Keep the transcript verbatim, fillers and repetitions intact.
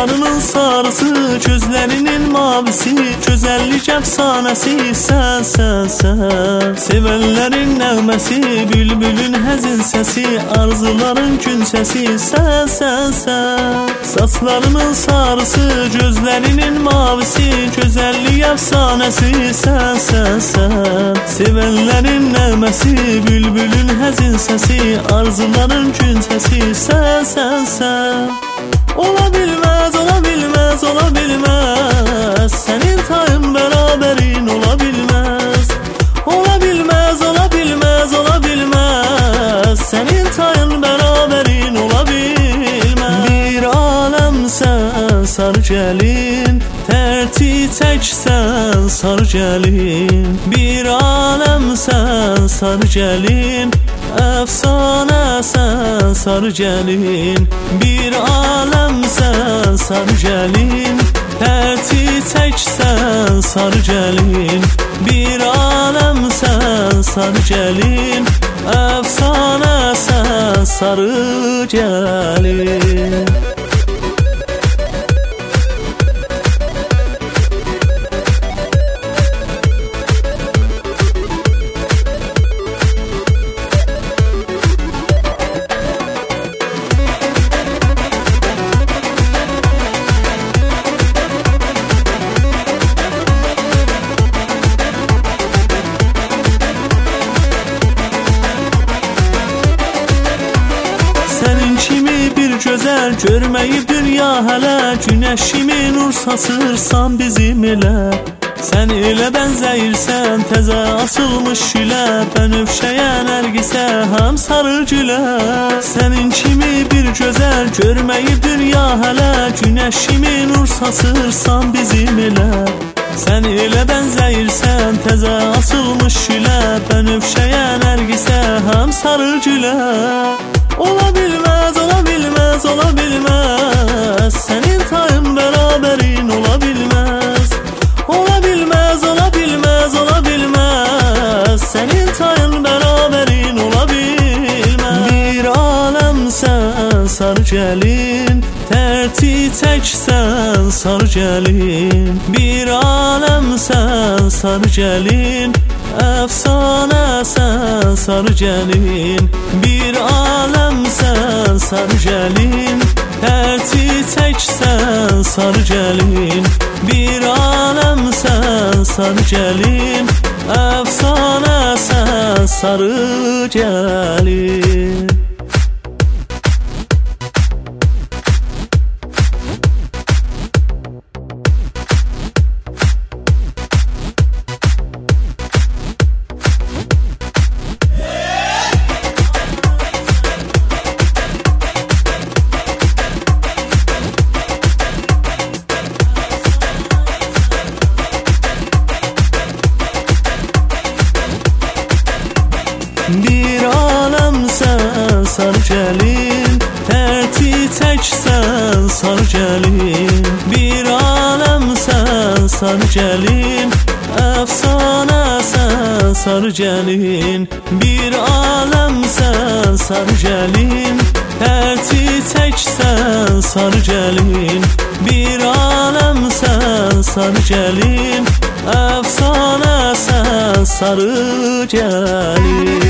Saçlarının sarısı, gözlərinin mavisi, gözəllik əfsanəsi sən, sən, sən. Sevənlərin nəğməsi, bülbülün həzin səsi, arzuların gün səsi sən, sən, sən. Saçlarının sarısı, gözlərinin mavisi, gözəllik əfsanəsi sən, sən, sən. Sevənlərin nəğməsi, bülbülün həzin səsi, arzuların gün səsi sən, sən, sən. Ola bilməz, ola bilməz, ola bilməz, sənin tayın bərabərin ola bilməz. Ola bilməz, ola bilməz, ola bilməz, sənin tayın bərabərin ola bilməz. Bir aləmsən sarı gəlin, tərti çəksən sarı gəlin. Bir aləmsən sarı gəlin, əfsanəsən sarı gəlin. Bir aləmsən sarı gəlin, tərti çəksən sarı gəlin. Bir aləmsən sarı gəlin, əfsanəsən sarı gəlin. Gözəl görməyib dünya hələ, günəş kimi nur saçırsan bizim elə. Sən elə bənzəyirsən təzə asılmış gülə, bənövşəyə nərgisə həm sarı gülə. Sənin kimi bir gözəl görməyib dünya hələ, günəş kimi nur saçırsan bizim elə. Sən elə bənzəyirsən təzə asılmış gülə, bənövşəyə nərgisə həm sarı gülə. Ola bilməz, ola bilməz, ola bilməz, sənin tayın bərabərin ola bilməz. Ola bilməz, ola bilməz, ola bilməz, sənin tayın bərabərin ola bilməz. Bir aləmsən sarı gəlin, tərti çəksən sarı gəlin. Bir aləmsən sarı gəlin, əfsanəsən sarı gəlin. Bir aləmsən sarı gəlin, tərti çəksən sarı gəlin. Bir aləmsən sarı gəlin, əfsanəsən sarı gəlin. Bir aləmsən sarı gəlin, tərti çəksən sarı gəlin. Bir aləmsən sarı gəlin, əfsanəsən sarı gəlin. Bir aləmsən sarı gəlin, tərti çəksən sarı gəlin. Bir aləmsən sarı gəlin, əfsanəsən sarı gəlin.